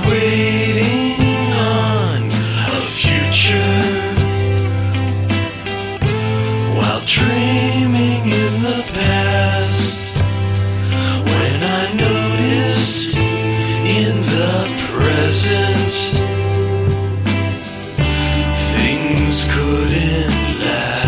waiting on a future while dreaming in the past. When I noticed in the present things couldn't last.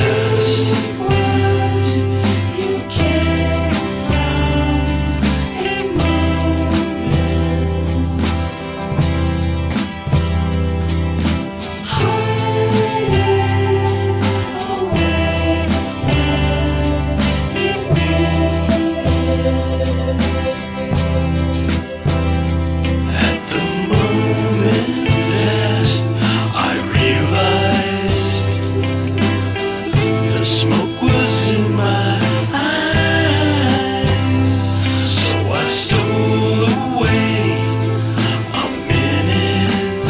Smoke was in my eyes, so I stole away a minute.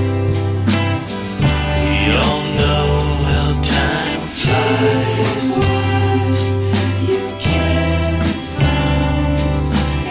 We all know how time flies. You can't find a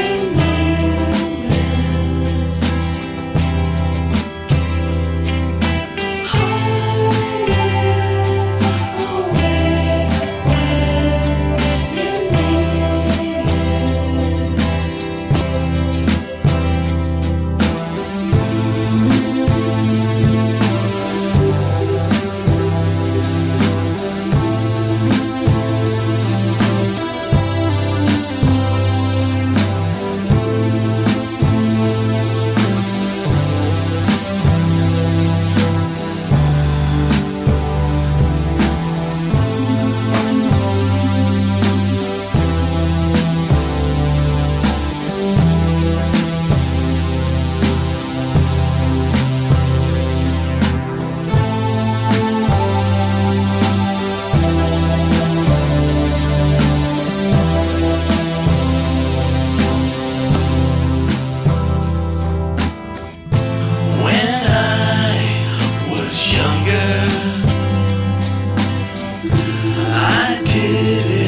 younger, I did it.